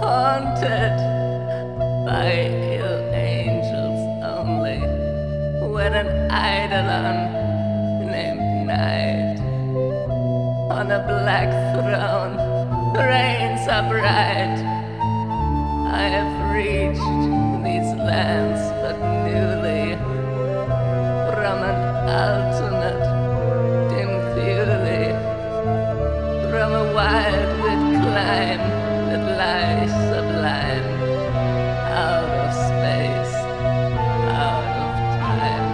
haunted by ill angels only, where an eidolon named Night on a black throne reigns upright. I have reached these lands but newly, from an alternate dim fury, from a wildwood clime that lies sublime, out of space, out of time.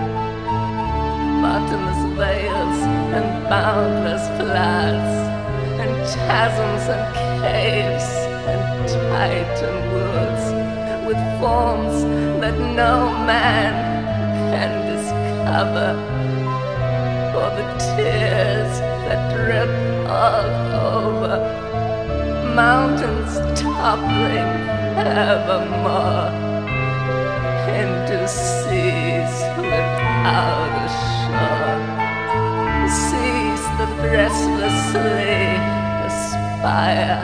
Bottomless vales and boundless floods, and chasms and caves and titan woods, with forms that no man can discover, for the tears that drip all over, mountains toppling evermore into seas without a shore, seas that restlessly aspire,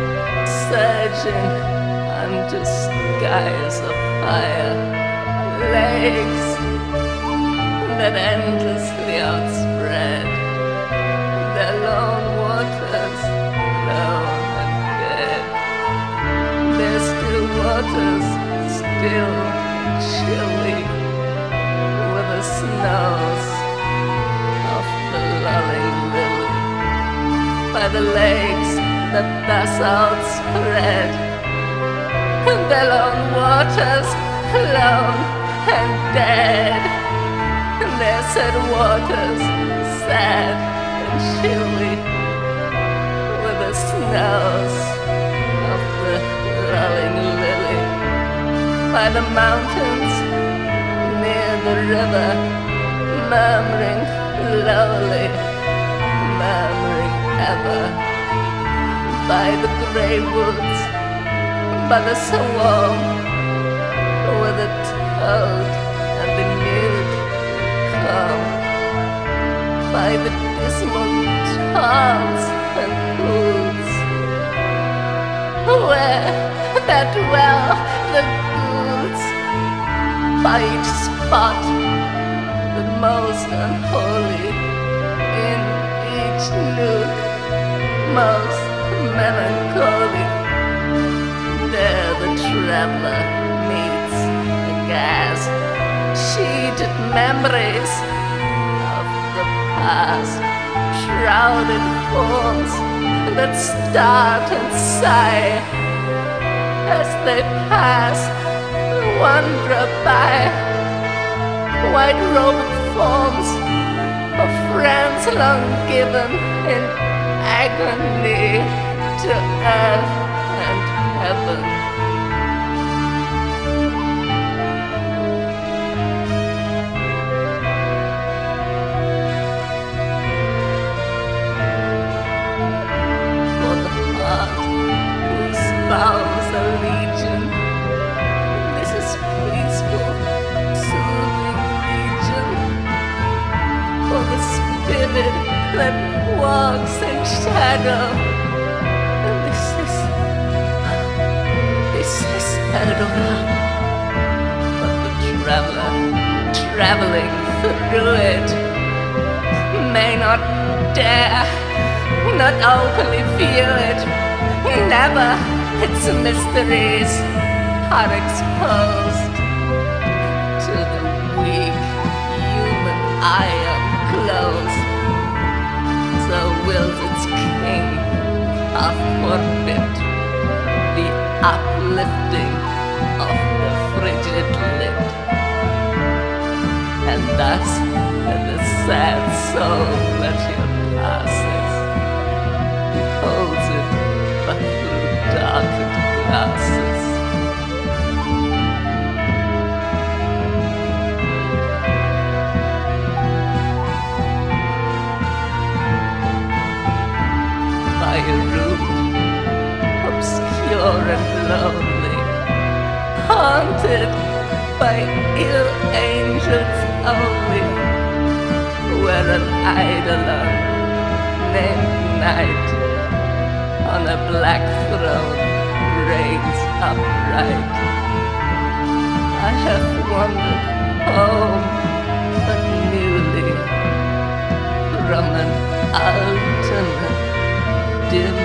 surging unto skies of fire, lakes that endlessly outspread their lone waters, lone and dead. Their still waters, still and chilly, with the snows of the lulling lily, by the lakes that thus outspread their lone waters, lone and dead. Their sad waters, sad and chilly, with the snows of the lulling lily, by the mountains near the river, murmuring lowly, murmuring ever, by the grey woods, by the swamp, where the toad and the newt come, by the dismal tarns and pools, where that dwell the ghouls, by each spot the most unholy, in each nook most melancholy. There the traveler meets aghast sheeted memories of the past, shrouded forms that start and sigh as they pass, wander by, white-robed forms of friends long given in agony to earth and heaven. For the heart whose vows a legion, this is peaceful, soothing region. For the spirit that walks in shadow, this is Eldorado. But the traveler, traveling through it, may not dare, not openly feel it. Never its mysteries are exposed to the weak human eye unclosed. So wills its king forbid the uplifting of the frigid lid. And thus the sad soul that here passes beholds it but through darkened glasses. By a route obscure and lonely, haunted by ill angels only, where an eidolon named Night on a black throne reins upright. I have wandered home, but newly, from an alternate dim